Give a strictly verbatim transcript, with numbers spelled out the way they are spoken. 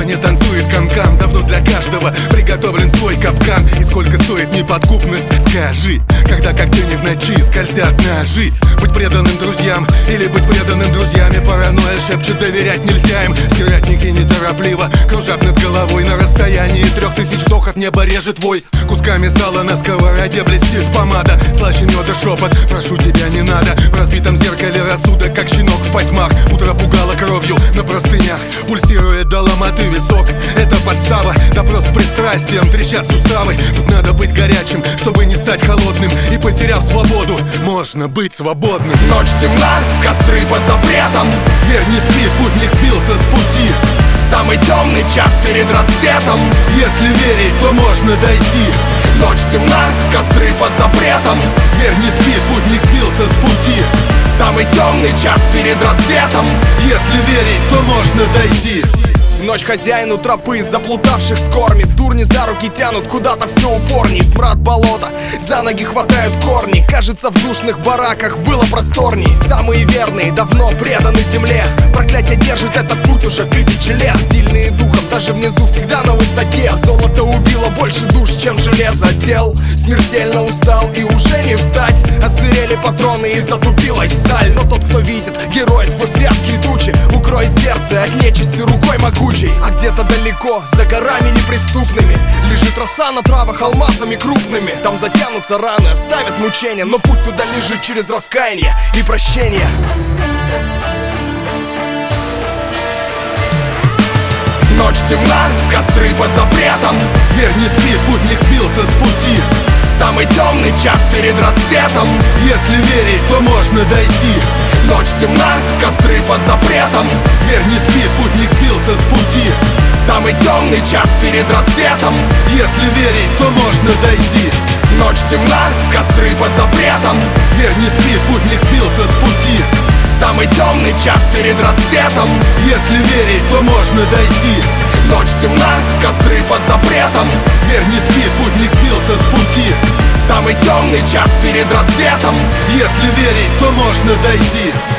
не танцует канкан. Давно для каждого приготовлен свой капкан. И сколько стоит неподкупность, скажи, когда как день и в ночи скользят ножи. Быть преданным друзьям или быть преданным друзьями. Паранойя шепчет, доверять нельзя им. Стервятники неторопливо кружат над головой. На расстоянии трех тысяч вдохов небо режет вой. Кусками сала на сковороде блестит помада. Слаще меда шепот, прошу тебя, не надо. В разбитом зеркале рассудок, как щенок в потьмах. Утро пугало кровью на простынях. Пульсирует до ломоты висок. Это подстава, допрос с пристрастием. Трещат суставы, тут надо быть горячим, чтобы не стать холодным. И потеряв свободу, можно быть свободным. Ночь темна, костры под запретом. Зверь не спит, путник сбился с пути. Самый темный час перед рассветом. Если верить, то можно дойти. Ночь темна, костры под запретом. Зверь не спит, путник сбился с пути. Самый темный час перед рассветом. Если верить, то можно дойти. Ночь хозяину тропы, заплутавших скормит. Дурни за руки тянут куда-то все упорней. Смрад болота, за ноги хватают корни. Кажется, в душных бараках было просторней. Самые верные давно преданы земле. Проклятие держит этот путь уже тысячи лет. Сильные духом, даже внизу всегда на высоте. Золото убило больше душ, чем железо. Тел смертельно устал и уже не встать. Отсырели патроны и затупилась сталь. Но тот, кто видит герой сквозь вязкие тучи, укроет сердце от нечисти рукой могучей. А где-то далеко, за горами неприступными, лежит роса на травах алмазами крупными. Там затянутся раны, оставят мучения, но путь туда лежит через раскаяние и прощение. Ночь темна, костры под запретом. Зверь не спит, путник сбился с пути. Самый темный час перед рассветом. Если верить, то можно дойти. Ночь темна, костры под запретом. Зверь не спит, путник сбился с пути. Самый темный час перед рассветом. Если верить, то можно дойти. Ночь темна, костры под запретом. Зверь не спит, путник сбился с пути. Самый темный час перед рассветом. Если верить, то можно дойти. Ночь темна, костры под запретом. Зверь не спит, путник сбился с пути. Самый темный час перед рассветом. Если верить, то можно дойти.